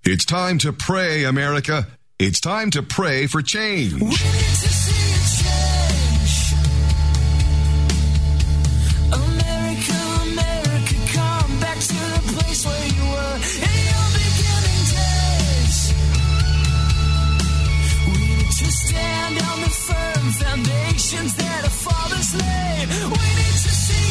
It's time to pray, America. It's time to pray for change. We need to see a change. America, America, come back to the place where you were in your beginning days. We need to stand on the firm foundations that our fathers laid. We need to see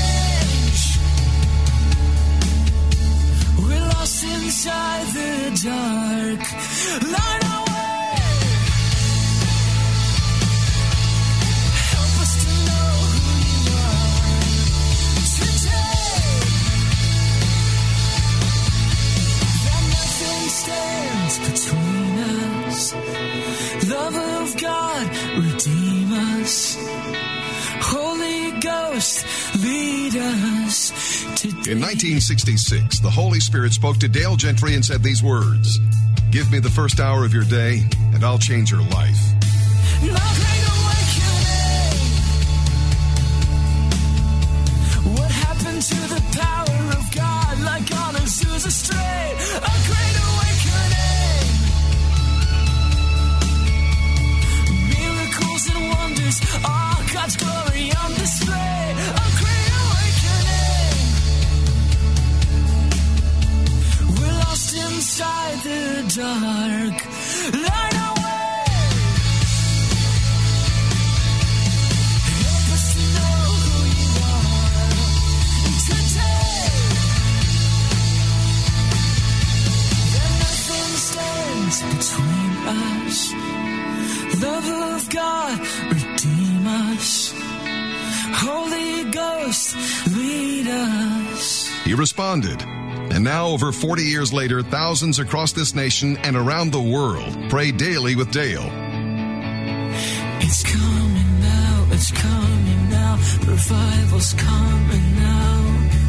a change. We're lost inside the dark. Light our way. Help us to know who you are today. That nothing stands between us. Love of God, redeem us. Holy Ghost, lead us today. In 1966, the Holy Spirit spoke to Dale Gentry and said these words: "Give me the first hour of your day, and I'll change your life." No great awakening. What happened to the power of God like on Azusa Strait? A great awakening. Miracles and wonders, all God's glory on display. A great awakening. We're lost inside the dark. Light our way. Help us to know who you are today. That nothing stands between us. Love of God, redeem us. Holy Ghost, lead us. He responded. And now, over 40 years later, thousands across this nation and around the world pray daily with Dale. It's coming now, it's coming now. Revival's coming now.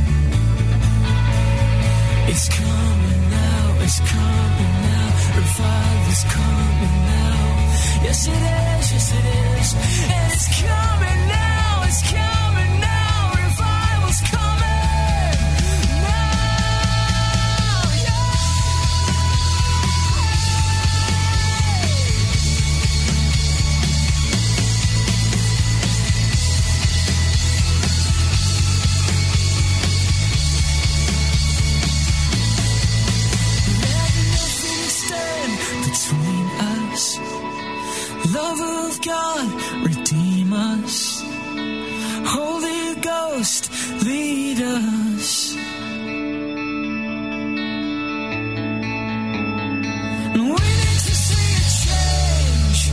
It's coming now, it's coming now. Revival's coming now. Yes it is, yes it is. And it's coming now, it's coming now. Revival's coming. Love of God, redeem us. Holy Ghost, lead us. We need to see a change.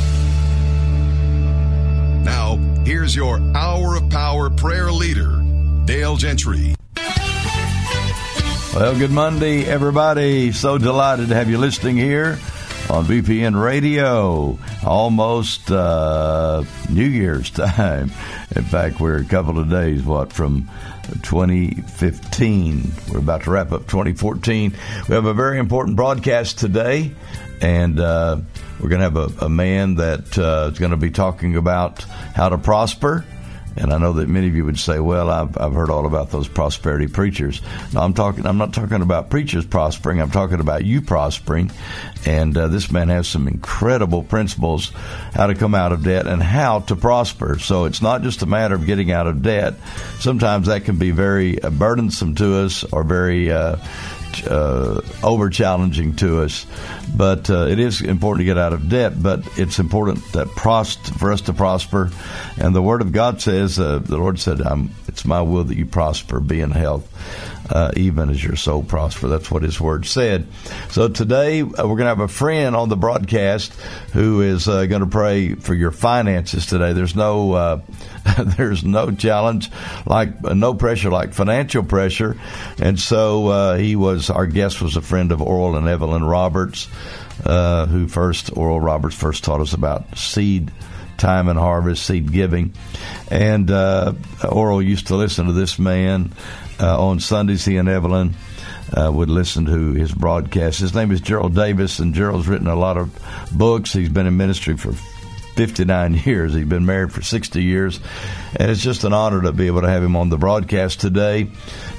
Now, here's your Hour of Power prayer leader, Dale Gentry. Well, good Monday, everybody. So delighted to have you listening here on VPN Radio. Almost New Year's time. In fact, we're a couple of days, from 2015. We're about to wrap up 2014. We have a very important broadcast today, and we're going to have a man that is going to be talking about how to prosper. And I know that many of you would say, well, I've heard all about those prosperity preachers. No, I'm not talking about preachers prospering. I'm talking about you prospering. And this man has some incredible principles how to come out of debt and how to prosper. So it's not just a matter of getting out of debt. Sometimes that can be very burdensome to us or very over challenging to us, but it is important to get out of debt. But it's important that for us to prosper, and the Word of God says, the Lord said, "It's my will that you prosper, be in health, even as your soul prosper." That's what His Word said. So today we're going to have a friend on the broadcast who is going to pray for your finances today. There's no challenge no pressure like financial pressure, and so our guest was a friend of Oral and Evelyn Roberts, Oral Roberts first taught us about seed time and harvest, seed giving, and Oral used to listen to this man on Sundays. He and Evelyn would listen to his broadcast. His name is Gerald Davis, and Gerald's written a lot of books. He's been in ministry for 59 years. He's been married for 60 years. And it's just an honor to be able to have him on the broadcast today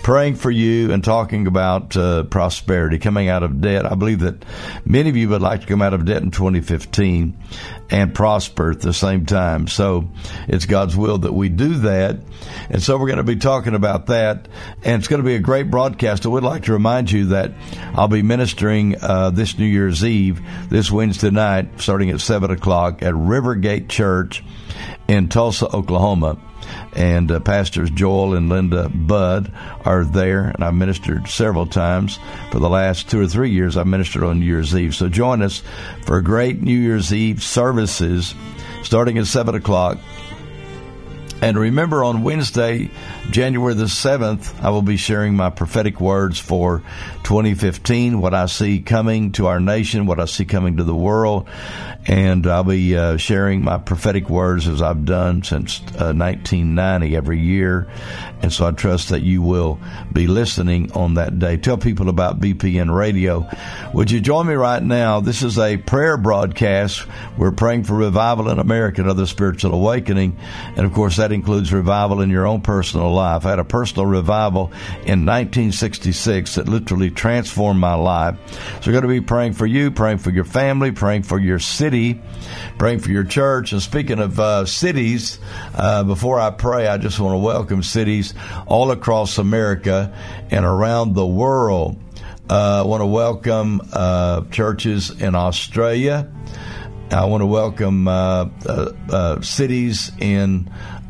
praying for you and talking about prosperity, coming out of debt. I believe that many of you would like to come out of debt in 2015 and prosper at the same time. So it's God's will that we do that. And so we're going to be talking about that. And it's going to be a great broadcast. I would like to remind you that I'll be ministering this New Year's Eve, this Wednesday night, starting at 7 o'clock at Rivergate Church in Tulsa, Oklahoma. And Pastors Joel and Linda Budd are there, and I've ministered several times. For the last 2 or 3 years, I've ministered on New Year's Eve. So join us for great New Year's Eve services starting at 7 o'clock. And remember, on Wednesday, January the 7th, I will be sharing my prophetic words for 2015, what I see coming to our nation, what I see coming to the world. And I'll be sharing my prophetic words as I've done since 1990 every year. And so I trust that you will be listening on that day. Tell people about BPN Radio. Would you join me right now? This is a prayer broadcast. We're praying for revival in America and other spiritual awakening. And, of course, that includes revival in your own personal life. I had a personal revival in 1966 that literally transformed my life. So we're going to be praying for you, praying for your family, praying for your city, praying for your church. And speaking of cities, before I pray, I just want to welcome cities all across America and around the world. I want to welcome churches in Australia. I want to welcome cities in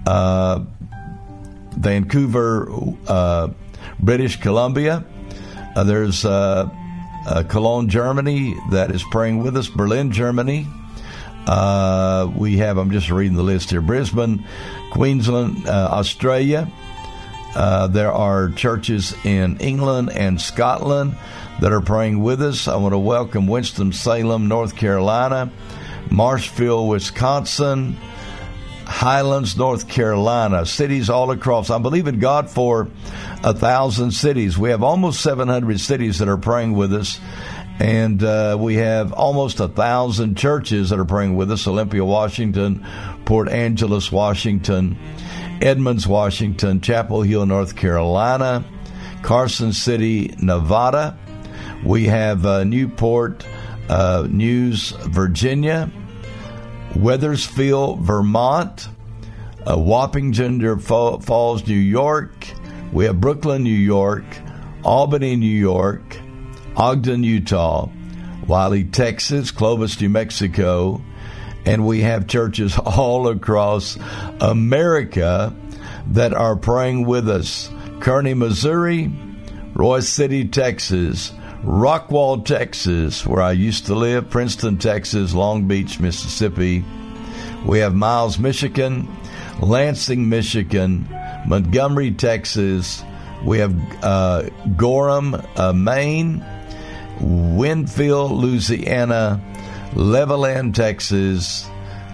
Vancouver, British Columbia. There's Cologne, Germany, that is praying with us. Berlin, Germany. We have, I'm just reading the list here, Brisbane, Queensland, Australia. There are churches in England and Scotland that are praying with us. I want to welcome Winston-Salem, North Carolina, Marshfield, Wisconsin, Highlands, North Carolina, cities all across. I'm believing God for 1,000 cities. We have almost 700 cities that are praying with us, and we have almost 1,000 churches that are praying with us. Olympia, Washington, Port Angeles, Washington, Edmonds, Washington, Chapel Hill, North Carolina, Carson City, Nevada. We have Newport News, Virginia, Wethersfield, Vermont, Wappington Falls, New York. We have Brooklyn, New York, Albany, New York, Ogden, Utah, Wiley, Texas, Clovis, New Mexico, and we have churches all across America that are praying with us. Kearney, Missouri, Royce City, Texas, Rockwall, Texas, where I used to live, Princeton, Texas, Long Beach, Mississippi. We have Miles, Michigan, Lansing, Michigan, Montgomery, Texas. We have Gorham, Maine, Winfield, Louisiana, Levelland, Texas.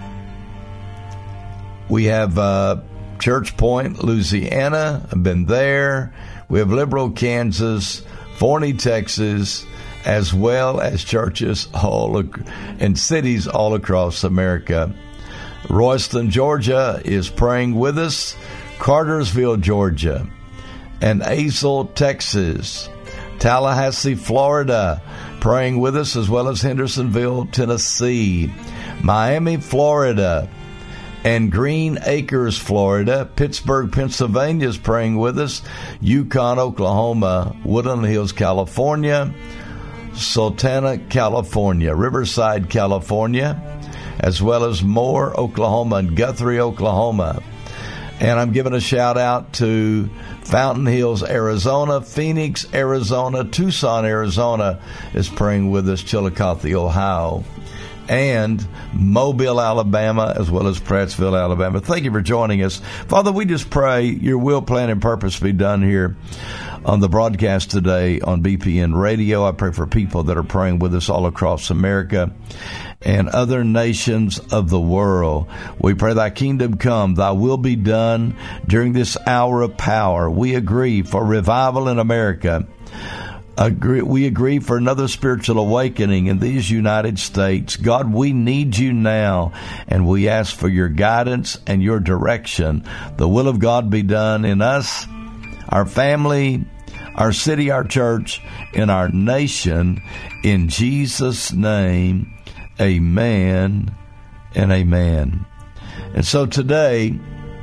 We have Church Point, Louisiana. I've been there. We have Liberal, Kansas, Forney, Texas, as well as churches and cities all across America. Royston, Georgia is praying with us. Cartersville, Georgia, and Azle, Texas. Tallahassee, Florida, praying with us, as well as Hendersonville, Tennessee. Miami, Florida, and Green Acres, Florida. Pittsburgh, Pennsylvania is praying with us. Yukon, Oklahoma. Woodland Hills, California. Sultana, California. Riverside, California, as well as Moore, Oklahoma, and Guthrie, Oklahoma. And I'm giving a shout out to Fountain Hills, Arizona, Phoenix, Arizona, Tucson, Arizona is praying with us, Chillicothe, Ohio, and Mobile, Alabama, as well as Prattsville, Alabama. Thank you for joining us. Father, we just pray your will, plan, and purpose be done here on the broadcast today on BPN Radio. I pray for people that are praying with us all across America and other nations of the world. We pray thy kingdom come, thy will be done during this hour of power. We agree for revival in America. We agree for another spiritual awakening in these United States. God, we need you now, and we ask for your guidance and your direction. The will of God be done in us, our family, our city, our church, and our nation. In Jesus' name, amen and amen. And so today,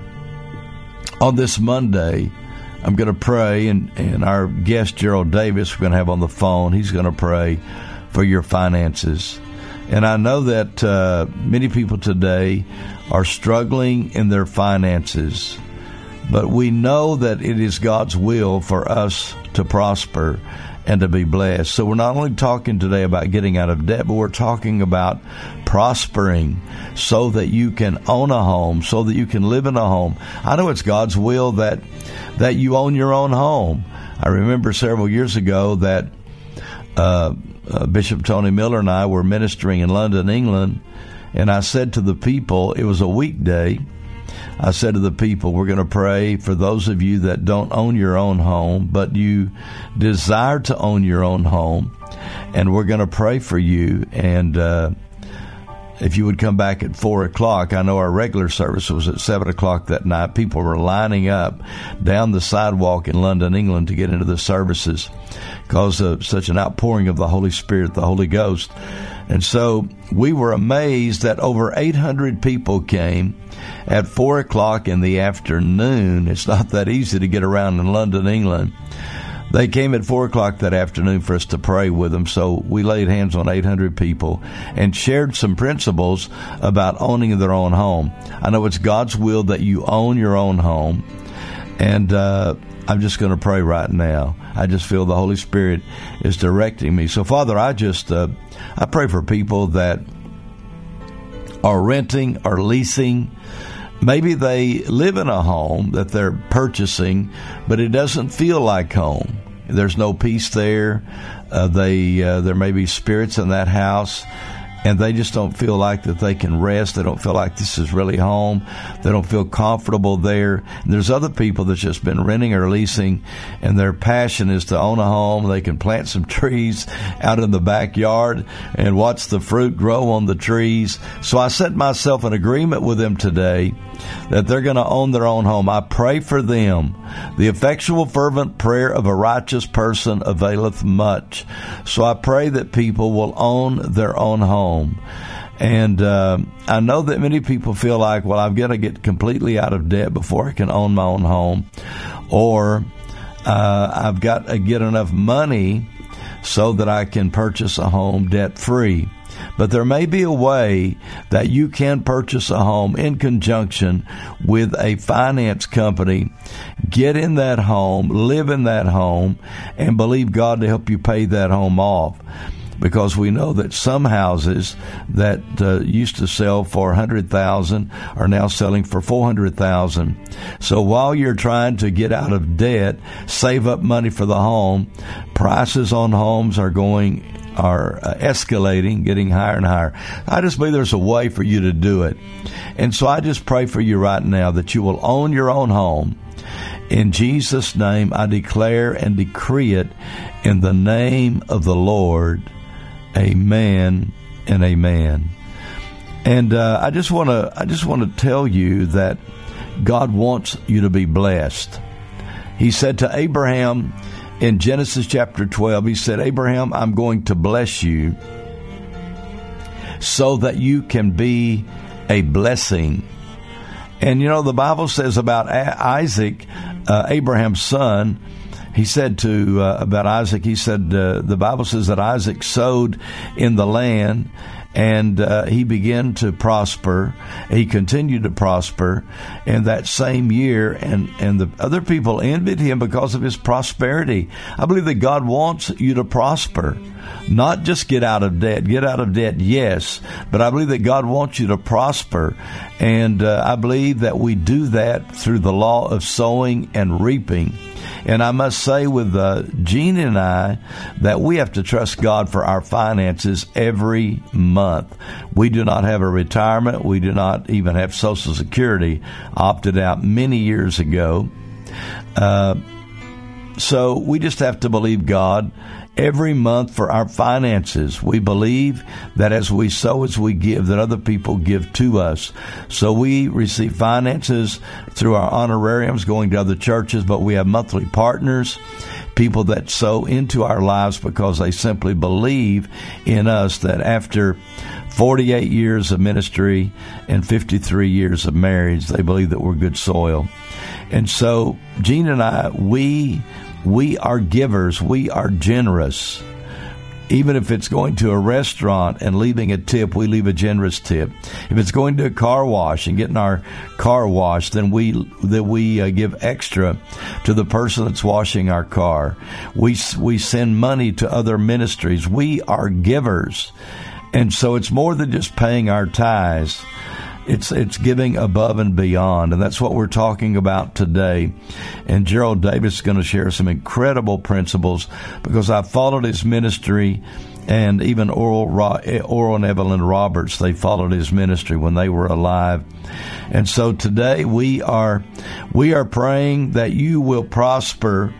on this Monday, I'm going to pray, and our guest, Gerald Davis, we're going to have on the phone. He's going to pray for your finances. And I know that many people today are struggling in their finances, but we know that it is God's will for us to prosper and to be blessed. So we're not only talking today about getting out of debt, but we're talking about prospering so that you can own a home, so that you can live in a home. I know it's God's will that you own your own home. I remember several years ago that Bishop Tony Miller and I were ministering in London, England, and I said to the people, it was a weekday, I said to the people, we're going to pray for those of you that don't own your own home, but you desire to own your own home, and we're going to pray for you. And if you would come back at 4 o'clock, I know our regular service was at 7 o'clock that night. People were lining up down the sidewalk in London, England to get into the services because of such an outpouring of the Holy Spirit, the Holy Ghost. And so we were amazed that over 800 people came at 4 o'clock in the afternoon. It's not that easy to get around in London, England. They came at 4 o'clock that afternoon for us to pray with them. So we laid hands on 800 people and shared some principles about owning their own home. I know it's God's will that you own your own home. And I'm just going to pray right now. I just feel the Holy Spirit is directing me. So, Father, I pray for people that are renting or leasing. Maybe they live in a home that they're purchasing, but it doesn't feel like home. There's no peace there. There may be spirits in that house, and they just don't feel like that they can rest. They don't feel like this is really home. They don't feel comfortable there. And there's other people that's just been renting or leasing, and their passion is to own a home. They can plant some trees out in the backyard and watch the fruit grow on the trees. So I set myself in agreement with them today that they're going to own their own home. I pray for them. The effectual fervent prayer of a righteous person availeth much. So I pray that people will own their own home. And I know that many people feel like, well, I've got to get completely out of debt before I can own my own home. Or I've got to get enough money so that I can purchase a home debt-free. But there may be a way that you can purchase a home in conjunction with a finance company, get in that home, live in that home, and believe God to help you pay that home off. Because we know that some houses that used to sell for $100,000 are now selling for $400,000. So while you're trying to get out of debt, save up money for the home, prices on homes are escalating, getting higher and higher. I just believe there's a way for you to do it. And so I just pray for you right now that you will own your own home. In Jesus' name, I declare and decree it in the name of the Lord. Amen and amen. And I just want to tell you that God wants you to be blessed. He said to Abraham in Genesis chapter 12, he said, Abraham, I'm going to bless you so that you can be a blessing. And you know, the Bible says about Isaac, Abraham's son, he said about Isaac, he said, the Bible says that Isaac sowed in the land, and he began to prosper. He continued to prosper in that same year, and the other people envied him because of his prosperity. I believe that God wants you to prosper, not just get out of debt. Get out of debt, yes, but I believe that God wants you to prosper, and I believe that we do that through the law of sowing and reaping. And I must say with Gene and I that we have to trust God for our finances every month. We do not have a retirement. We do not even have Social Security. Opted out many years ago. So we just have to believe God every month for our finances. We believe that as we sow, as we give, that other people give to us. So we receive finances through our honorariums going to other churches, but we have monthly partners, people that sow into our lives because they simply believe in us, that after 48 years of ministry and 53 years of marriage, they believe that we're good soil. And so Gene and I, we are givers. We are generous. Even if it's going to a restaurant and leaving a tip, we leave a generous tip. If it's going to a car wash and getting our car washed, then we give extra to the person that's washing our car. We send money to other ministries. We are givers. And so it's more than just paying our tithes. It's giving above and beyond, and that's what we're talking about today. And Gerald Davis is going to share some incredible principles, because I followed his ministry, and even Oral and Evelyn Roberts, they followed his ministry when they were alive. And so today we are praying that you will prosper.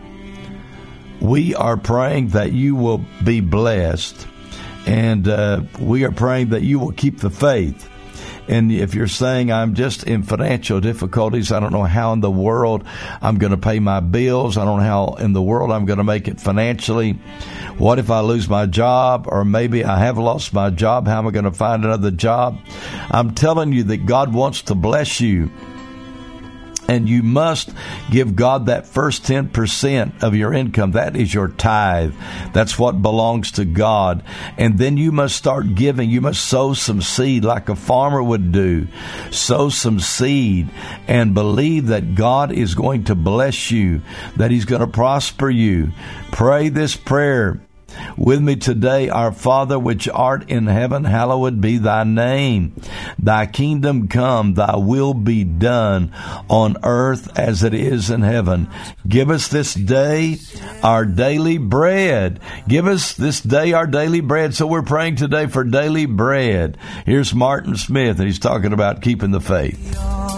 We are praying that you will be blessed, and we are praying that you will keep the faith. And if you're saying, I'm just in financial difficulties, I don't know how in the world I'm going to pay my bills, I don't know how in the world I'm going to make it financially. What if I lose my job? Or maybe I have lost my job. How am I going to find another job? I'm telling you that God wants to bless you. And you must give God that first 10% of your income. That is your tithe. That's what belongs to God. And then you must start giving. You must sow some seed like a farmer would do. Sow some seed and believe that God is going to bless you, that He's going to prosper you. Pray this prayer with me today. Our Father, which art in heaven, hallowed be thy name. Thy kingdom come, thy will be done on earth as it is in heaven. Give us this day our daily bread. Give us this day our daily bread. So we're praying today for daily bread. Here's Martin Smith, and he's talking about keeping the faith.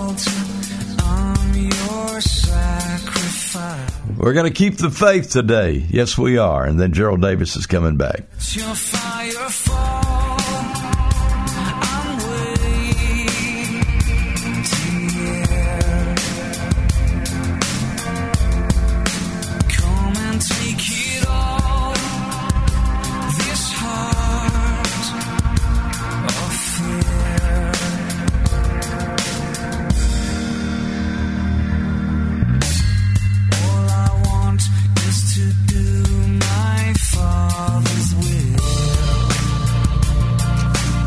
We're going to keep the faith today. Yes, we are. And then Gerald Davis is coming back. Your fire fall, I'm waiting here. Come and take it all, this heart of fear. All I want is to do my Father's will.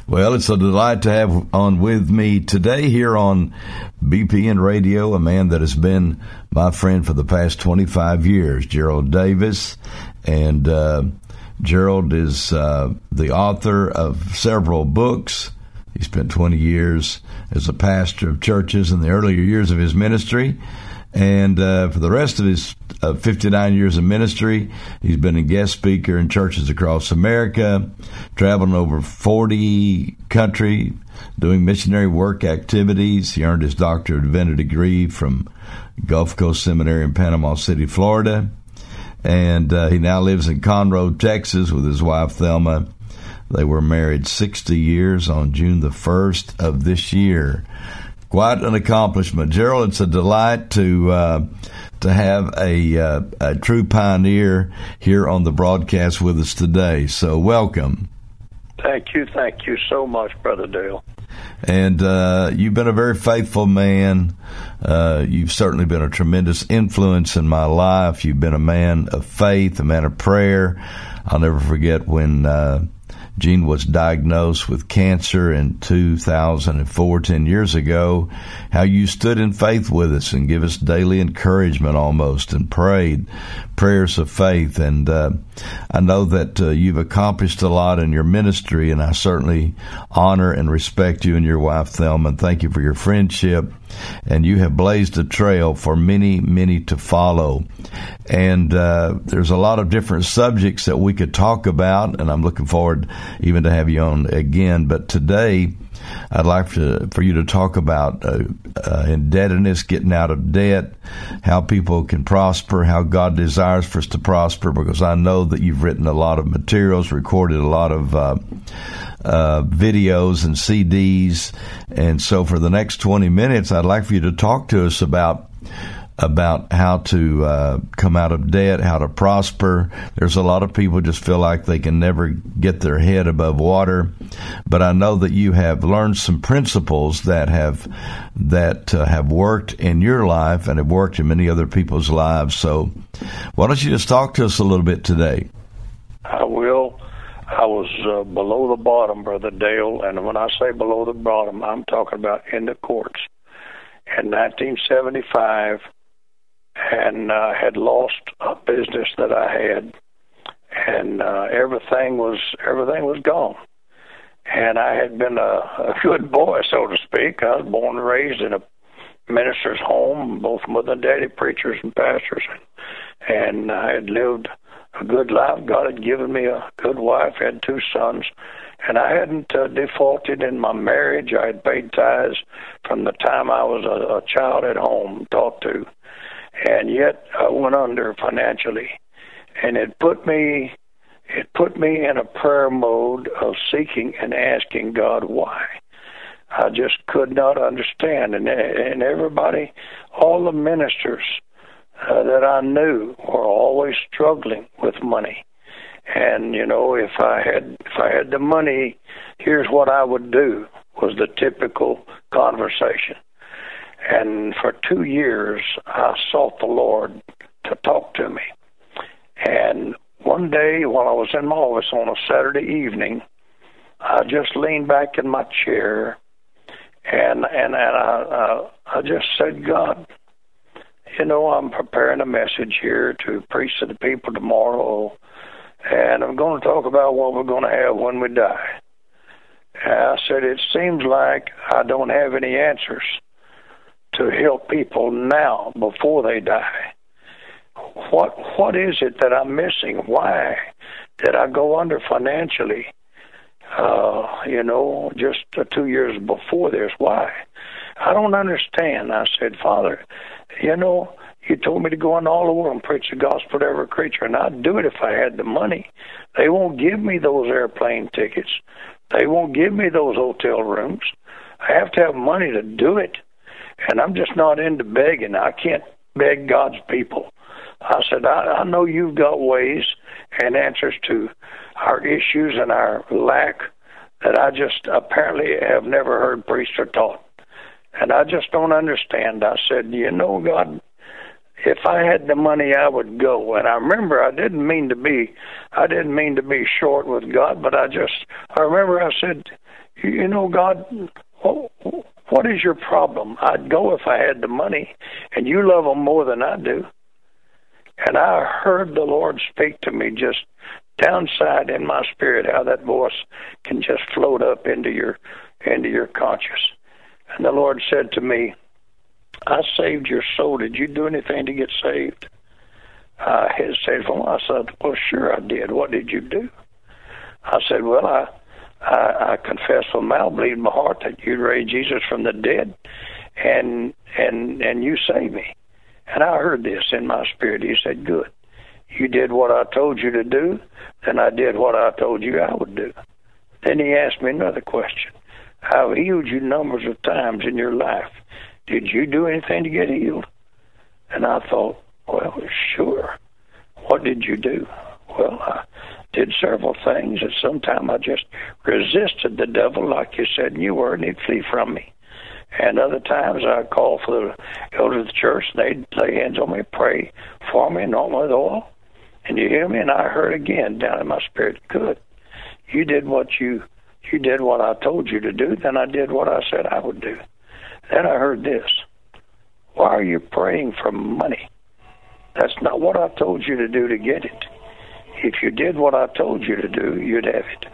Well, it's a delight to have on with me today here on BPN Radio, a man that has been my friend for the past 25 years, Gerald Davis. And Gerald is the author of several books. He spent 20 years as a pastor of churches in the earlier years of his ministry. And for the rest of his 59 years of ministry, he's been a guest speaker in churches across America, traveling over 40 countries, doing missionary work activities. He earned his Doctor of Divinity degree from Gulf Coast Seminary in Panama City, Florida. And he now lives in Conroe, Texas with his wife, Thelma. They were married 60 years on June the 1st of this year. Quite an accomplishment. Gerald, it's a delight to have a true pioneer here on the broadcast with us today. So welcome. Thank you so much, Brother Dale. And you've been a very faithful man. You've certainly been a tremendous influence in my life. You've been a man of faith, a man of prayer. I'll never forget when Jean was diagnosed with cancer in 2004, 10 years ago, how you stood in faith with us and give us daily encouragement almost and prayed prayers of faith. And I know that you've accomplished a lot in your ministry, and I certainly honor and respect you and your wife, Thelma, and thank you for your friendship. And you have blazed a trail for many, many to follow. And there's a lot of different subjects that we could talk about, and I'm looking forward even to have you on again. But today, I'd like for you to talk about indebtedness, getting out of debt, how people can prosper, how God desires for us to prosper, because I know that you've written a lot of materials, recorded a lot of videos and CDs. And so for the next 20 minutes, I'd like for you to talk to us about how to come out of debt, how to prosper. There's a lot of people just feel like they can never get their head above water. But I know that you have learned some principles that have worked in your life and have worked in many other people's lives. So why don't you just talk to us a little bit today? I will. I was below the bottom, Brother Dale, and when I say below the bottom, I'm talking about in the courts. In 1975, and had lost a business that I had, and everything was gone. And I had been a good boy, so to speak. I was born and raised in a minister's home, both mother and daddy preachers and pastors, and I had lived a good life. God had given me a good wife, had 2 sons, and I hadn't defaulted in my marriage. I had paid tithes from the time I was a child at home, taught to. And yet I went under financially, and it put me in a prayer mode of seeking and asking God why. I just could not understand, and everybody, all the ministers that I knew were always struggling with money. And you know, if I had the money, here's what I would do, was the typical conversation. And for 2 years, I sought the Lord to talk to me. And one day, while I was in my office on a Saturday evening, I just leaned back in my chair, and I just said, God, you know, I'm preparing a message here to preach to the people tomorrow, and I'm going to talk about what we're going to have when we die. And I said, it seems like I don't have any answers to help people now before they die. What is it that I'm missing? Why did I go under financially? You know, just 2 years before this. Why? I don't understand. I said, Father, you know, you told me to go in all the world and preach the gospel to every creature, and I'd do it if I had the money. They won't give me those airplane tickets. They won't give me those hotel rooms. I have to have money to do it. And I'm just not into begging. I can't beg God's people. I said, I know you've got ways and answers to our issues and our lack that I just apparently have never heard preached or taught. And I just don't understand. I said, you know, God, if I had the money, I would go. And I remember I didn't mean to be short with God, but I remember I said, you know, God, what is your problem? I'd go if I had the money, and you love them more than I do. And I heard the Lord speak to me just downside in my spirit, how that voice can just float up into your conscience. And the Lord said to me, I saved your soul. Did you do anything to get saved? I hesitated. I said, well, sure I did. What did you do? I said, well, I confessed with my mouth, believed in my heart that you raised Jesus from the dead, and you saved me. And I heard this in my spirit. He said, good. You did what I told you to do, then I did what I told you I would do. Then he asked me another question. I've healed you numbers of times in your life. Did you do anything to get healed? And I thought, well, sure. What did you do? Well, I did several things, and sometimes I just resisted the devil, like you said you were, and he'd flee from me. And other times I'd call for the elders of the church, and they'd lay hands on me, pray for me, anoint me with oil. And you hear me? And I heard again down in my spirit, good. You did what I told you to do, then I did what I said I would do. Then I heard this. Why are you praying for money? That's not what I told you to do to get it. If you did what I told you to do, you'd have it.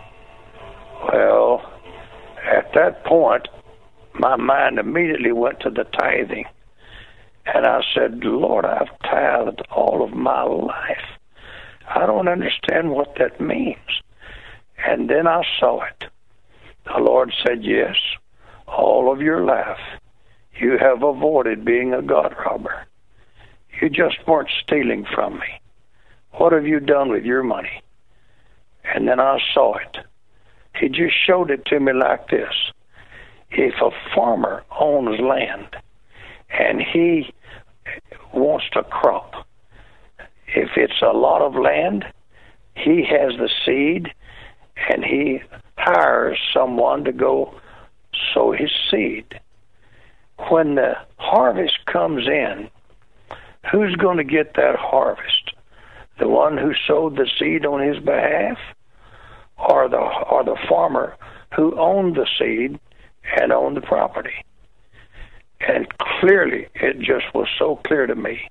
Well, at that point, my mind immediately went to the tithing. And I said, Lord, I've tithed all of my life. I don't understand what that means. And then I saw it. The Lord said, yes, all of your life you have avoided being a God robber. You just weren't stealing from me. What have you done with your money? And then I saw it. He just showed it to me like this. If a farmer owns land and he wants to crop, if it's a lot of land, he has the seed and he hires someone to go sow his seed. When the harvest comes in, who's going to get that harvest? The one who sowed the seed on his behalf, or the farmer who owned the seed and owned the property? And clearly, it just was so clear to me.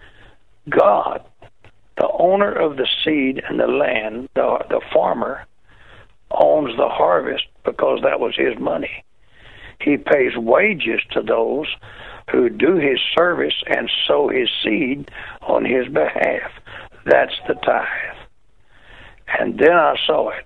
God, the owner of the seed and the land, the farmer, owns the harvest because that was his money. He pays wages to those who do his service and sow his seed on his behalf. That's the tithe. And then I saw it.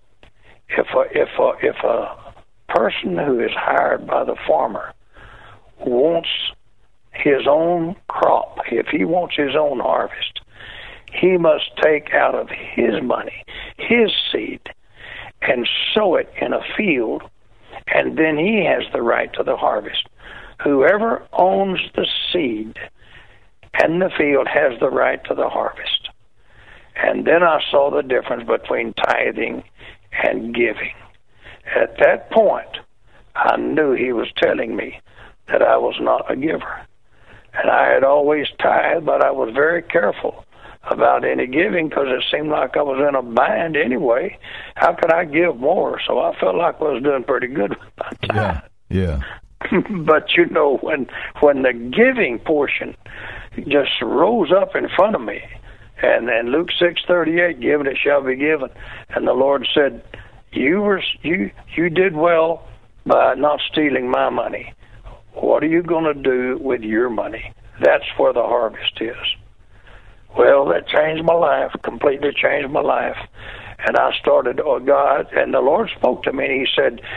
If a person who is hired by the farmer wants his own crop, if he wants his own harvest, he must take out of his money, his seed, and sow it in a field, and then he has the right to the harvest. Whoever owns the seed and the field has the right to the harvest. And then I saw the difference between tithing and giving. At that point, I knew he was telling me that I was not a giver. And I had always tithed, but I was very careful about any giving because it seemed like I was in a bind anyway. How could I give more? So I felt like I was doing pretty good with my tithe. Yeah. But you know, when the giving portion just rose up in front of me, and Luke 6:38, given it shall be given, and the Lord said, you did well by not stealing my money. What are you going to do with your money? That's where the harvest is. Well, that changed my life, completely changed my life. And I started, God, and the Lord spoke to me, and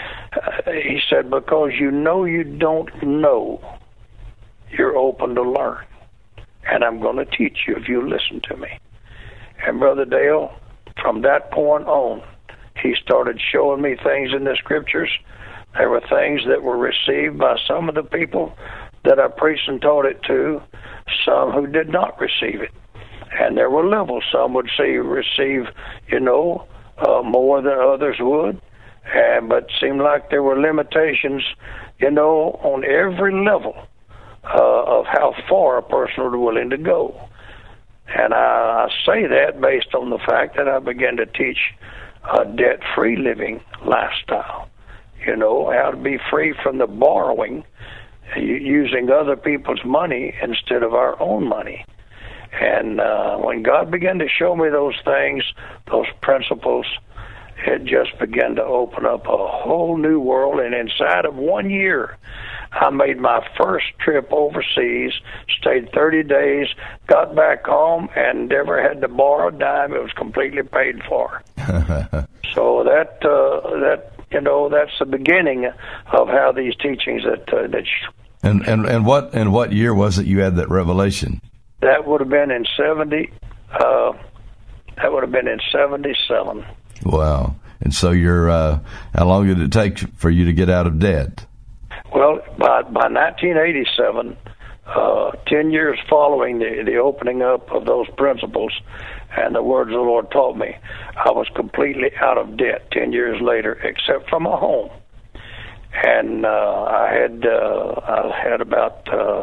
He said, because you don't know, you're open to learn. And I'm going to teach you if you listen to me. And Brother Dale, from that point on, he started showing me things in the Scriptures. There were things that were received by some of the people that I preached and taught it to, some who did not receive it. And there were levels. Some would receive, more than others would. But it seemed like there were limitations, on every level of how far a person was willing to go. And I say that based on the fact that I began to teach a debt-free living lifestyle. how to be free from the borrowing, using other people's money instead of our own money. And when God began to show me those things, those principles, it just began to open up a whole new world. And inside of 1 year, I made my first trip overseas, stayed 30 days, got back home, and never had to borrow a dime. It was completely paid for. So that's the beginning of how these teachings And what year was it you had that revelation? That would have been in 70. That would have been in 77. Wow! And so how long did it take for you to get out of debt? Well, by 1987, 10 years following the opening up of those principles and the words the Lord taught me, I was completely out of debt 10 years later, except for my home. And I had about,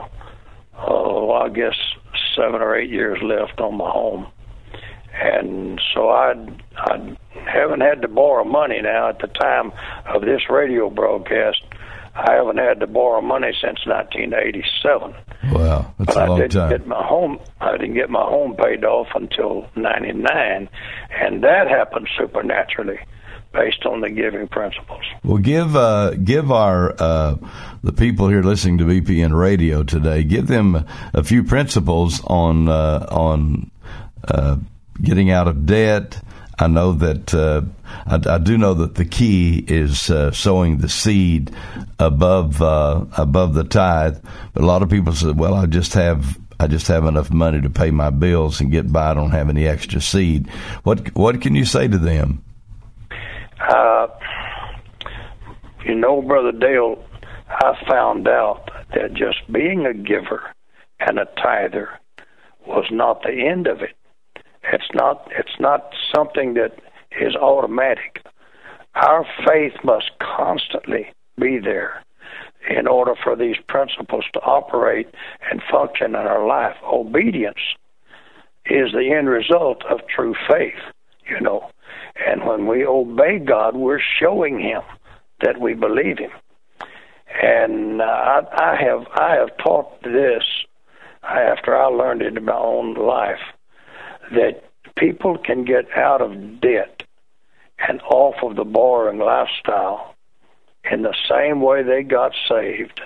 I guess, 7 or 8 years left on my home. And so I haven't had to borrow money now at the time of this radio broadcast. I haven't had to borrow money since 1987. Wow, that's a long time. I didn't get my home paid off until 99, and that happened supernaturally, based on the giving principles. Well, give our the people here listening to BPN Radio today, give them a few principles on getting out of debt. I know that I do know that the key is sowing the seed above the tithe. But a lot of people say, "Well, I just have enough money to pay my bills and get by. I don't have any extra seed." What can you say to them? Brother Dale, I found out that just being a giver and a tither was not the end of it. It's not something that is automatic. Our faith must constantly be there in order for these principles to operate and function in our life. Obedience is the end result of true faith, And when we obey God, we're showing Him that we believe Him. And I have taught this after I learned it in my own life, that people can get out of debt and off of the borrowing lifestyle in the same way they got saved.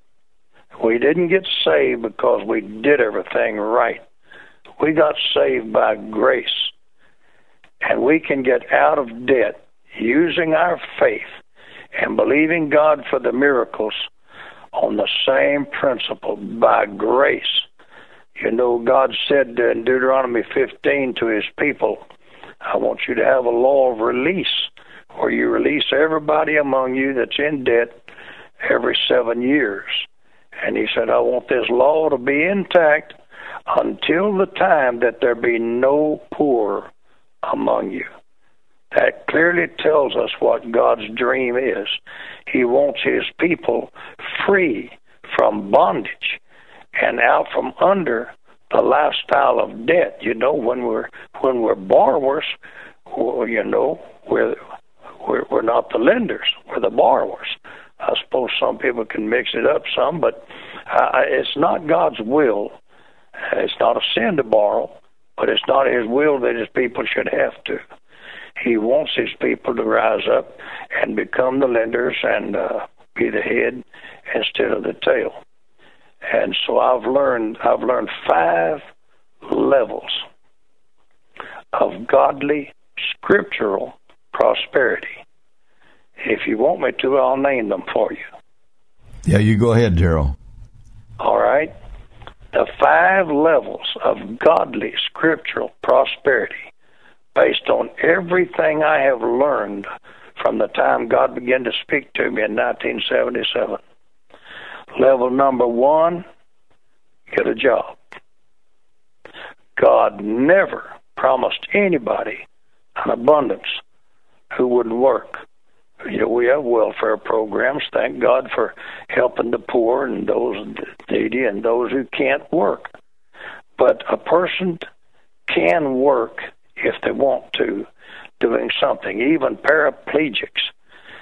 We didn't get saved because we did everything right. We got saved by grace. And we can get out of debt using our faith and believing God for the miracles on the same principle, by grace. God said in Deuteronomy 15 to His people, I want you to have a law of release, where you release everybody among you that's in debt every 7 years. And He said, I want this law to be intact until the time that there be no poor among you. That clearly tells us what God's dream is. He wants His people free from bondage and out from under the lifestyle of debt. When we're borrowers, we're not the lenders, we're the borrowers. I suppose some people can mix it up some, but it's not God's will. It's not a sin to borrow, but it's not His will that His people should have to. He wants His people to rise up and become the lenders and be the head instead of the tail. And so I've learned 5 levels of godly scriptural prosperity. If you want me to, I'll name them for you. Yeah, you go ahead, Darrell. All right. The 5 levels of godly scriptural prosperity, based on everything I have learned from the time God began to speak to me in 1977. Level number 1, get a job. God never promised anybody an abundance who wouldn't work. We have welfare programs, thank God for helping the poor and those needy and those who can't work. But a person can work if they want to, doing something. Even paraplegics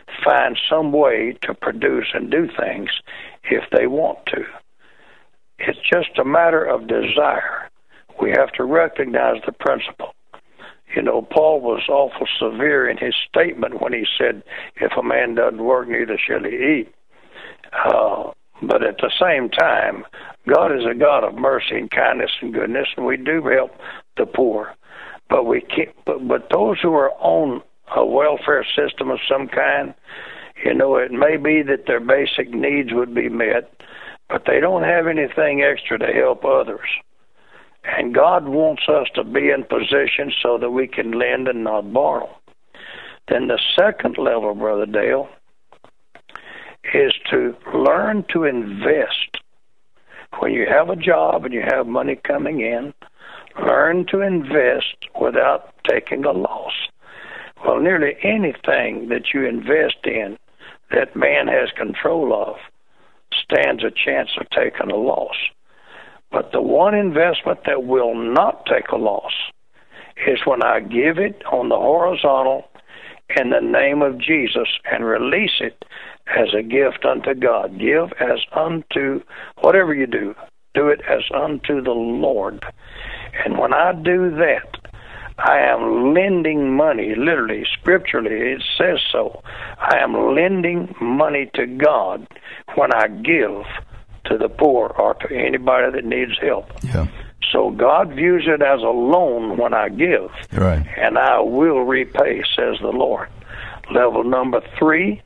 find some way to produce and do things if they want to. It's just a matter of desire. We have to recognize the principle. You know, Paul was awful severe in his statement when he said, if a man doesn't work, neither shall he eat. But at the same time, God is a God of mercy and kindness and goodness, and we do help the poor. But we can't. But those who are on a welfare system of some kind, you know, it may be that their basic needs would be met, but they don't have anything extra to help others. And God wants us to be in position so that we can lend and not borrow. Then the second level, Brother Dale, is to learn to invest. When you have a job and you have money coming in, learn to invest without taking a loss. Well, nearly anything that you invest in that man has control of stands a chance of taking a loss. But the one investment that will not take a loss is when I give it on the horizontal in the name of Jesus and release it as a gift unto God. Give as unto, whatever you do, do it as unto the Lord. And when I do that, I am lending money, literally, scripturally, it says so. I am lending money to God when I give to the poor or to anybody that needs help. Yeah. So God views it as a loan when I give, Right. and I will repay, says the Lord. Level number 3,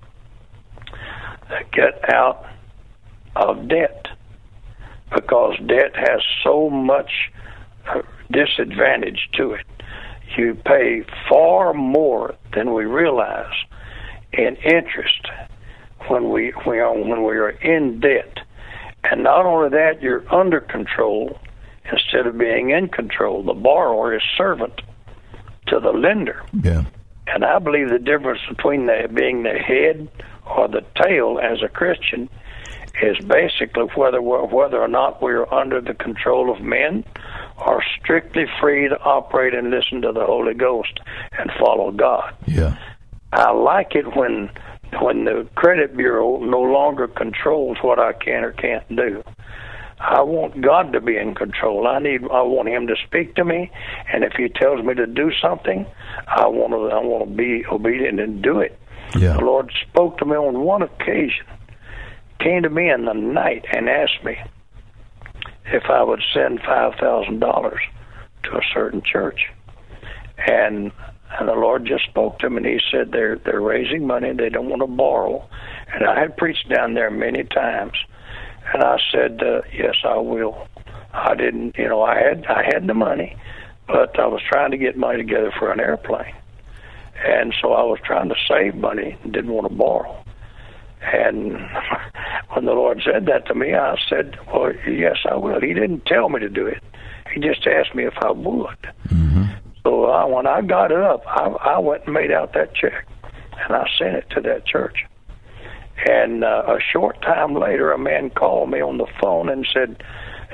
get out of debt, because debt has so much disadvantage to it. You pay far more than we realize in interest when we are in debt. And not only that, you're under control instead of being in control. The borrower is servant to the lender. Yeah. And I believe the difference between being the head or the tail as a Christian is basically whether or not we're under the control of men or strictly free to operate and listen to the Holy Ghost and follow God. Yeah. I like it when the credit bureau no longer controls what I can or can't do. I want God to be in control. I want Him to speak to me, and if He tells me to do something, I want to be obedient and do it. Yeah. The Lord spoke to me on one occasion, came to me in the night and asked me if I would send $5,000 to a certain church, and the Lord just spoke to him, and He said they're raising money, they don't want to borrow. And I had preached down there many times, and I said, yes, I will. I didn't, I had the money, but I was trying to get money together for an airplane, and so I was trying to save money and didn't want to borrow. And when the Lord said that to me, I said, well, yes, I will. He didn't tell me to do it. He just asked me if I would. Mm-hmm. So when I got up, I went and made out that check, and I sent it to that church. And a short time later, a man called me on the phone and said,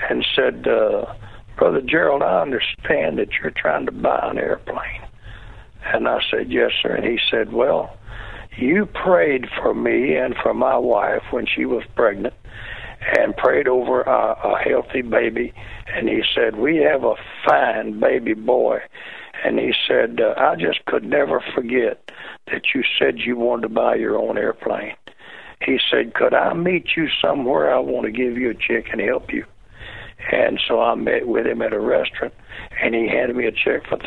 Brother Gerald, I understand that you're trying to buy an airplane. And I said, yes, sir. And he said, well, you prayed for me and for my wife when she was pregnant, and prayed over a healthy baby. And he said, we have a fine baby boy. And he said, I just could never forget that you said you wanted to buy your own airplane. He said, could I meet you somewhere? I want to give you a check and help you. And so I met with him at a restaurant, and he handed me a check for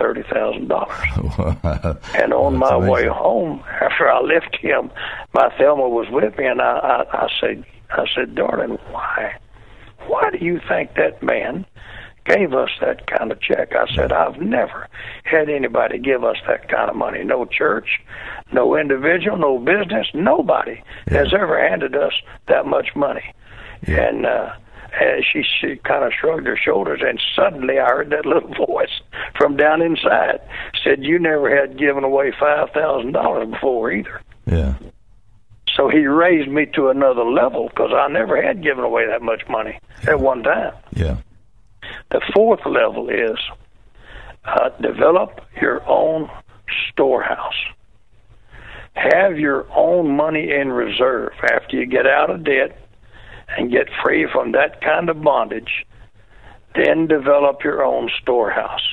$30,000. And on my way home, after I left him, my Thelma was with me, and I said, darling, why do you think that man gave us that kind of check? I said, I've never had anybody give us that kind of money. No church, no individual, no business, nobody has ever handed us that much money. Yeah. And she kind of shrugged her shoulders, and suddenly I heard that little voice from down inside said, you never had given away $5,000 before either. Yeah. So He raised me to another level, because I never had given away that much money at one time. Yeah. The fourth level is develop your own storehouse. have your own money in reserve after you get out of debt and get free from that kind of bondage. Then develop your own storehouse.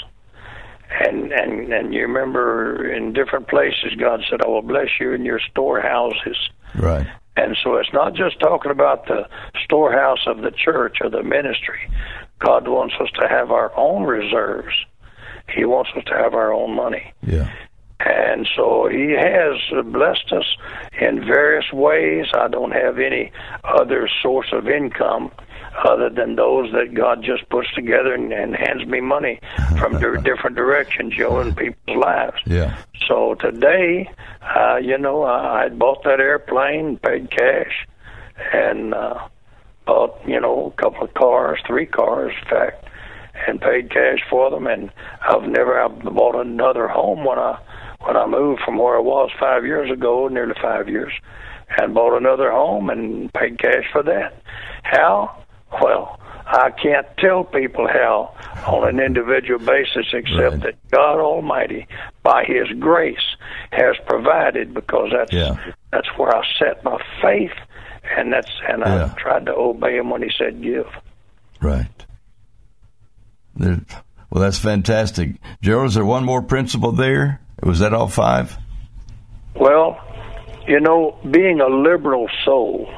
And you remember in different places God said, I will bless you in your storehouses. Right. And so it's not just talking about the storehouse of the church or the ministry. God wants us to have our own reserves. He wants us to have our own money. Yeah. And so He has blessed us in various ways. I don't have any other source of income other than those that God just puts together and hands me money from different directions, in people's lives. Yeah. So today, I bought that airplane, paid cash, and bought, a couple of cars, 3 cars, in fact, and paid cash for them. And I bought another home when I moved from where I was 5 years ago, nearly 5 years, and bought another home and paid cash for that. How? Well, I can't tell people how on an individual basis except that God Almighty, by His grace, has provided, because that's where I set my faith, and I tried to obey Him when He said give. Right. Well, that's fantastic. Gerald, is there one more principle there? Was that all 5? Well, being a liberal soul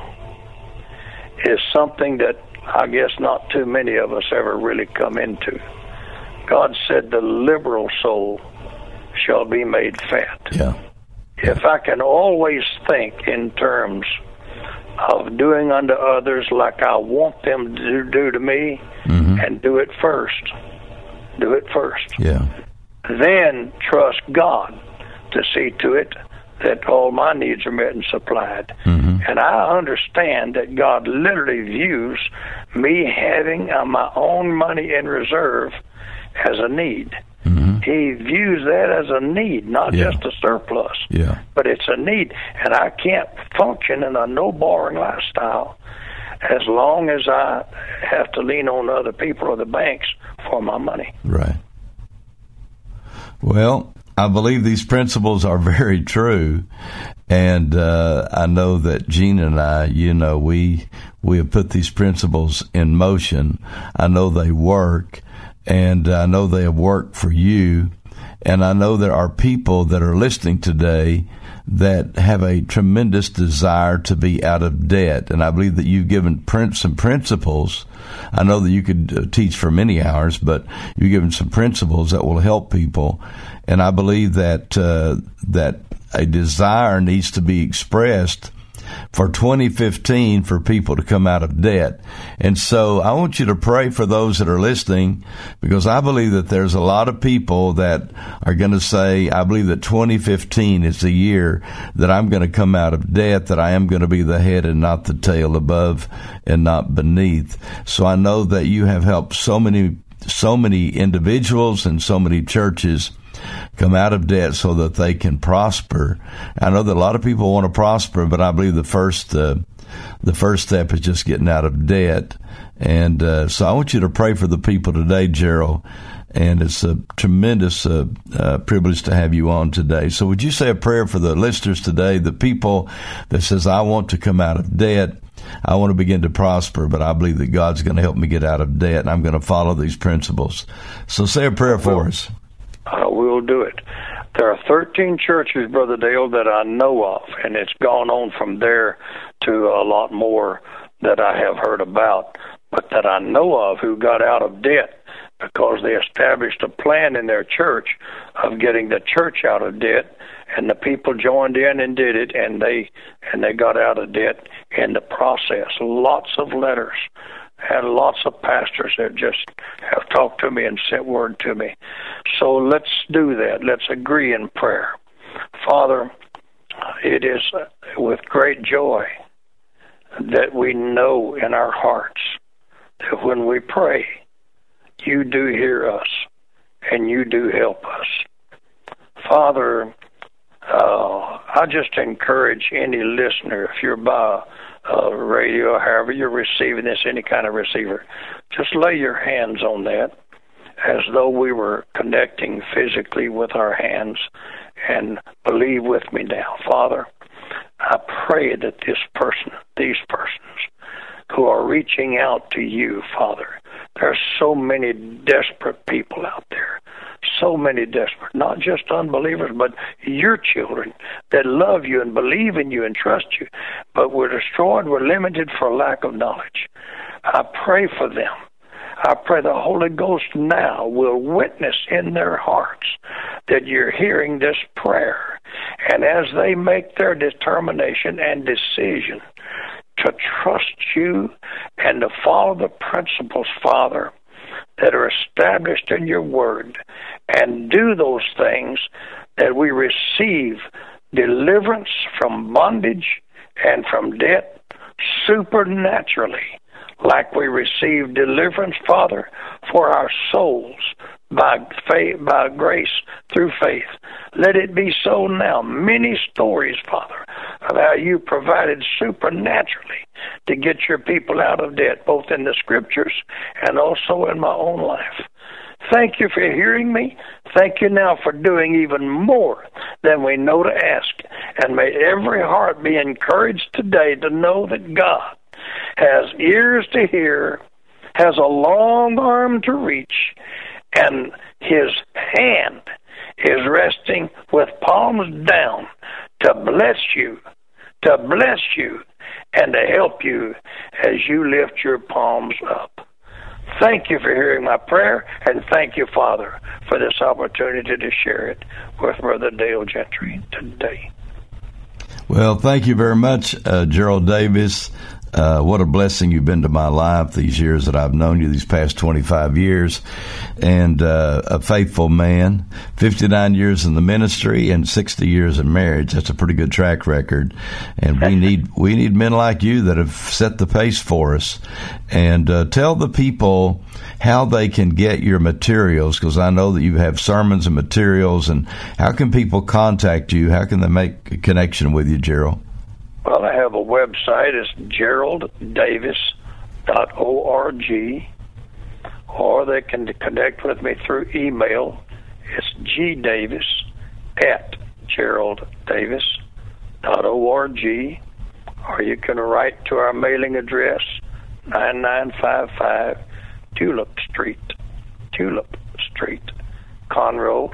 is something that I guess not too many of us ever really come into. God said the liberal soul shall be made fat. Yeah. If I can always think in terms of doing unto others like I want them to do to me, and do it first. Yeah. Then trust God to see to it that all my needs are met and supplied. And I understand that God literally views me having my own money in reserve as a need. He views that as a need, not just a surplus, but it's a need. And I can't function in a no-borrowing lifestyle as long as I have to lean on other people or the banks for my money. Right. Well, I believe these principles are very true, and I know that Gina and I, we have put these principles in motion. I know they work, and I know they have worked for you, and I know there are people that are listening today that have a tremendous desire to be out of debt, and I believe that you've given some principles. I know that you could teach for many hours, but you've given some principles that will help people. And I believe that that a desire needs to be expressed for 2015 for people to come out of debt. And so I want you to pray for those that are listening, because I believe that there's a lot of people that are going to say, I believe that 2015 is the year that I'm going to come out of debt, that I am going to be the head and not the tail, above and not beneath. So I know that you have helped so many individuals and so many churches come out of debt so that they can prosper. I know that a lot of people want to prosper, but I believe the first step is just getting out of debt. And so I want you to pray for the people today, Gerald. And it's a tremendous privilege to have you on today. So would you say a prayer for the listeners today, the people that says, I want to come out of debt, I want to begin to prosper, but I believe that God's going to help me get out of debt, and I'm going to follow these principles. So say a prayer for us. We'll do it. There are 13 churches, Brother Dale, that I know of, and it's gone on from there to a lot more that I have heard about, but that I know of who got out of debt because they established a plan in their church of getting the church out of debt, and the people joined in and did it, and they got out of debt in the process. Lots of letters. Had lots of pastors that just have talked to me and sent word to me. So let's do that. Let's agree in prayer. Father, it is with great joy that we know in our hearts that when we pray, you do hear us and you do help us. Father, I just encourage any listener, if you're by radio, however you're receiving this, any kind of receiver, just lay your hands on that as though we were connecting physically with our hands and believe with me now. Father, I pray that these persons who are reaching out to you, Father, there are so many desperate people out there, so many desperate, not just unbelievers, but your children that love you and believe in you and trust you, but we're destroyed, we're limited for lack of knowledge. I pray for them. I pray the Holy Ghost now will witness in their hearts that you're hearing this prayer. And as they make their determination and decision to trust you and to follow the principles, Father, that are established in your word, and do those things, that we receive deliverance from bondage and from debt supernaturally, like we receive deliverance, Father, for our souls by faith, by grace, through faith. Let it be so now. Many stories, Father, of how you provided supernaturally to get your people out of debt, both in the Scriptures and also in my own life. Thank you for hearing me. Thank you now for doing even more than we know to ask. And may every heart be encouraged today to know that God has ears to hear, has a long arm to reach, and his hand is resting with palms down to bless you, and to help you as you lift your palms up. Thank you for hearing my prayer, and thank you, Father, for this opportunity to share it with Brother Dale Gentry today. Well, thank you very much, Gerald Davis. What a blessing you've been to my life these years that I've known you, these past 25 years, and a faithful man, 59 years in the ministry and 60 years in marriage. That's a pretty good track record, and we need men like you that have set the pace for us. And tell the people how they can get your materials, because I know that you have sermons and materials, and how can people contact you? How can they make a connection with you, Gerald? Well, I have a website. It's geralddavis.org, or they can connect with me through email. It's gdavis@geralddavis.org, or you can write to our mailing address, 9955 Tulip Street, Conroe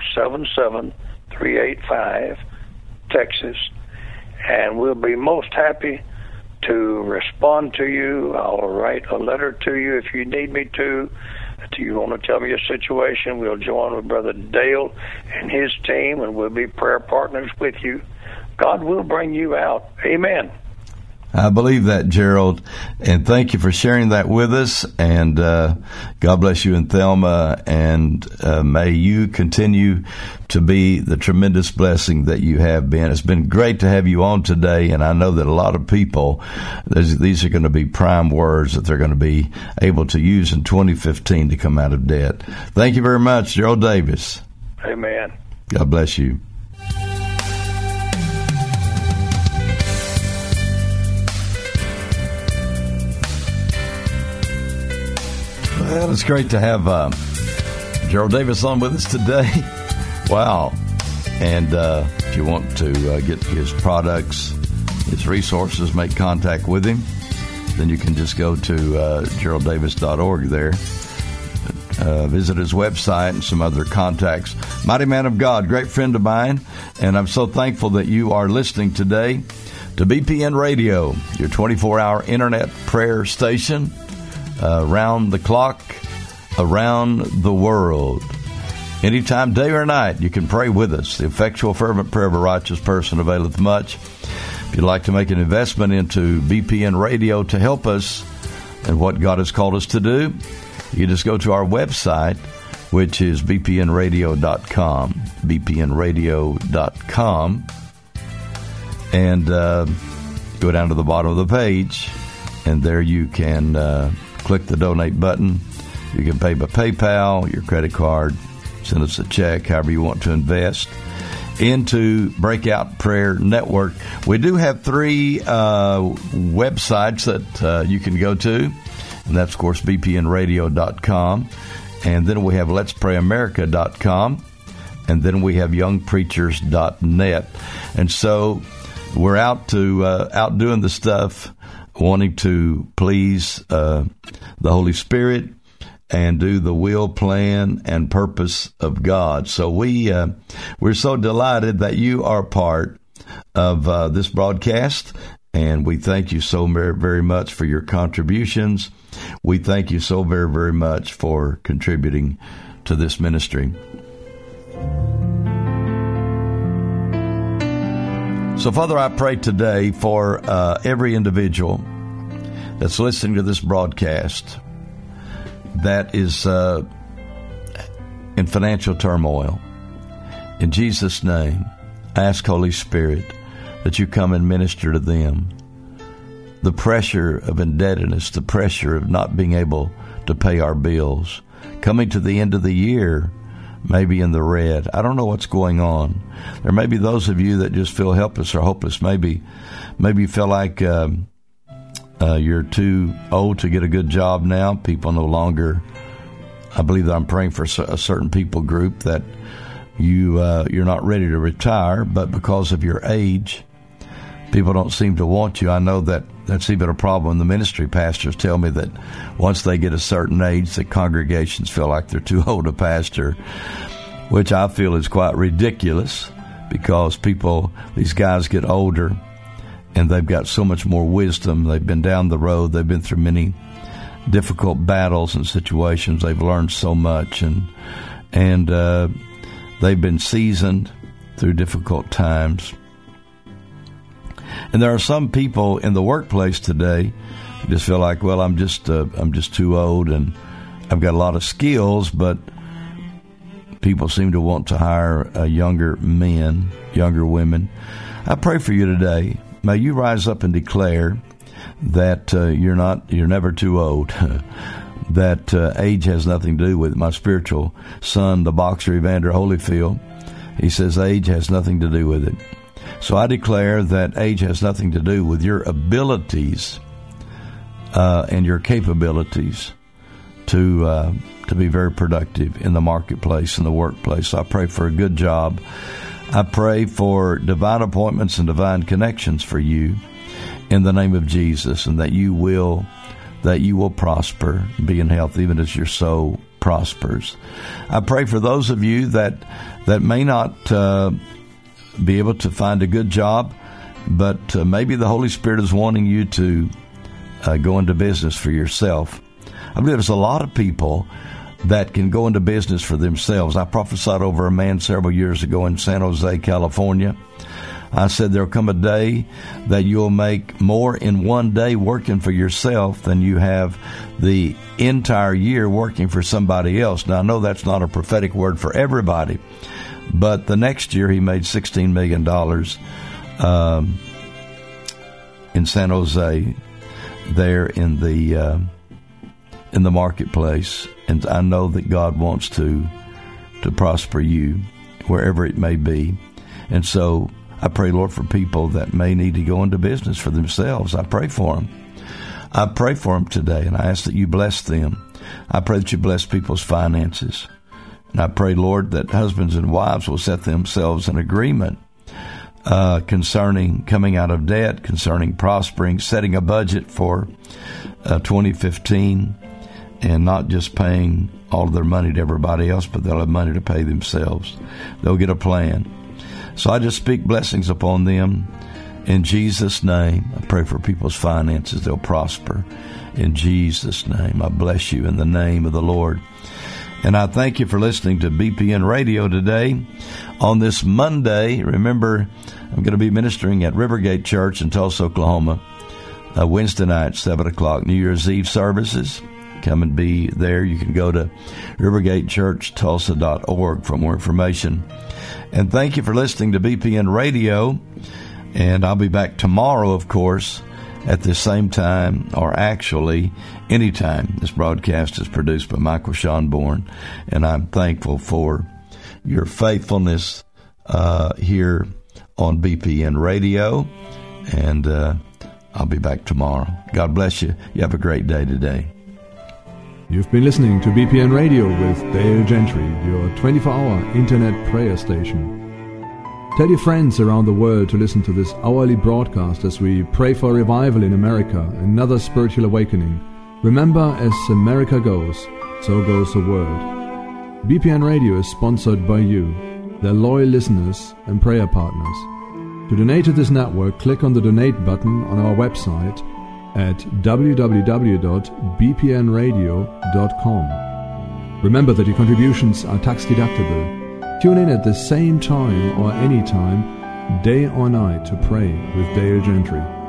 77385, Texas. And we'll be most happy to respond to you. I'll write a letter to you if you need me to. If you want to tell me your situation, we'll join with Brother Dale and his team, and we'll be prayer partners with you. God will bring you out. Amen. I believe that, Gerald, and thank you for sharing that with us, and God bless you and Thelma, and may you continue to be the tremendous blessing that you have been. It's been great to have you on today, and I know that a lot of people, these are going to be prime words that they're going to be able to use in 2015 to come out of debt. Thank you very much, Gerald Davis. Amen. God bless you. Well, it's great to have Gerald Davis on with us today. Wow. And if you want to get his products, his resources, make contact with him, then you can just go to geralddavis.org there. Visit his website and some other contacts. Mighty man of God, great friend of mine, and I'm so thankful that you are listening today to BPN Radio, your 24-hour internet prayer station. Around the clock, around the world. Anytime, day or night, you can pray with us. The effectual, fervent prayer of a righteous person availeth much. If you'd like to make an investment into BPN Radio to help us in what God has called us to do, you just go to our website, which is bpnradio.com, bpnradio.com, and go down to the bottom of the page, and there you can click the donate button. You can pay by PayPal, your credit card, send us a check, however you want to invest into Breakout Prayer Network. We do have 3 websites that you can go to, and that's, of course, bpnradio.com. And then we have letsprayamerica.com. and then we have youngpreachers.net. And so we're out doing the stuff, wanting to please the Holy Spirit and do the will, plan, and purpose of God. So we're so delighted that you are part of this broadcast, and we thank you so very, very much for your contributions. We thank you so very, very much for contributing to this ministry. So, Father, I pray today for every individual that's listening to this broadcast that is in financial turmoil. In Jesus' name, I ask, Holy Spirit, that you come and minister to them. The pressure of indebtedness, the pressure of not being able to pay our bills, coming to the end of the year, maybe in the red. I don't know what's going on. There may be those of you that just feel helpless or hopeless. Maybe you feel like you're too old to get a good job now. People no longer, I believe that I'm praying for a certain people group that you're not ready to retire, but because of your age, people don't seem to want you. I know that's even a problem in the ministry. Pastors tell me that once they get a certain age, the congregations feel like they're too old to pastor, which I feel is quite ridiculous, because these guys get older and they've got so much more wisdom. They've been down the road. They've been through many difficult battles and situations. They've learned so much, and they've been seasoned through difficult times. And there are some people in the workplace today who just feel like, well, I'm just too old, and I've got a lot of skills, but people seem to want to hire younger men, younger women. I pray for you today. May you rise up and declare that you're never too old. That age has nothing to do with it. My spiritual son, the boxer Evander Holyfield, he says age has nothing to do with it. So I declare that age has nothing to do with your abilities and your capabilities to be very productive in the marketplace, in the workplace. I pray for a good job. I pray for divine appointments and divine connections for you in the name of Jesus, and that you will prosper, be in health, even as your soul prospers. I pray for those of you that may not be able to find a good job, but maybe the Holy Spirit is wanting you to go into business for yourself. I believe there's a lot of people that can go into business for themselves. I prophesied over a man several years ago in San Jose, California. I said there'll come a day that you'll make more in one day working for yourself than you have the entire year working for somebody else. Now, I know that's not a prophetic word for everybody, but the next year he made $16 million in San Jose, there in the marketplace. And I know that God wants to prosper you wherever it may be. And so I pray, Lord, for people that may need to go into business for themselves. I pray for them. I pray for them today, and I ask that you bless them. I pray that you bless people's finances. And I pray, Lord, that husbands and wives will set themselves in agreement concerning coming out of debt, concerning prospering, setting a budget for 2015, and not just paying all of their money to everybody else, but they'll have money to pay themselves. They'll get a plan. So I just speak blessings upon them in Jesus' name. I pray for people's finances. They'll prosper in Jesus' name. I bless you in the name of the Lord. And I thank you for listening to BPN Radio today on this Monday. Remember, I'm going to be ministering at Rivergate Church in Tulsa, Oklahoma, Wednesday night, 7 o'clock, New Year's Eve services. Come and be there. You can go to rivergatechurchtulsa.org for more information. And thank you for listening to BPN Radio. And I'll be back tomorrow, of course, at the same time, or actually anytime. This broadcast is produced by Michael Schonborn, and I'm thankful for your faithfulness here on BPN Radio. And I'll be back tomorrow. God bless you. You have a great day today. You've been listening to BPN Radio with Dale Gentry, your 24-hour internet prayer station. Tell your friends around the world to listen to this hourly broadcast as we pray for revival in America, another spiritual awakening. Remember, as America goes, so goes the world. BPN Radio is sponsored by you, their loyal listeners and prayer partners. To donate to this network, click on the donate button on our website at www.bpnradio.com. Remember that your contributions are tax deductible. Tune in at the same time or any time, day or night, to pray with Dale Gentry.